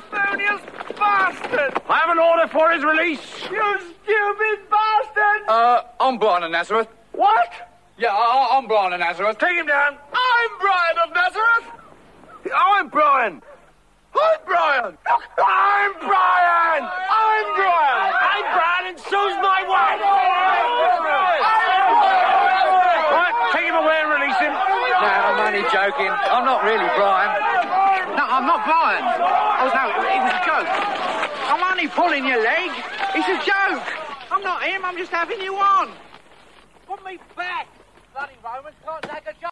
Euphonious bastard! I have an order for his release. You stupid bastard! I'm Brian of Nazareth. What? Yeah, I'm Brian of Nazareth. Take him down. I'm Brian of Nazareth! I'm Brian! I'm Brian! I'm Brian! I'm Brian! I'm Brian, and so's my wife. Right, take him away and release him. No, I'm only joking. I'm not really Brian. No, I'm not Brian. Oh, no, it was a joke. I'm only pulling your leg. It's a joke. I'm not him, I'm just having you on. Put me back. Bloody Romans can't take a joke.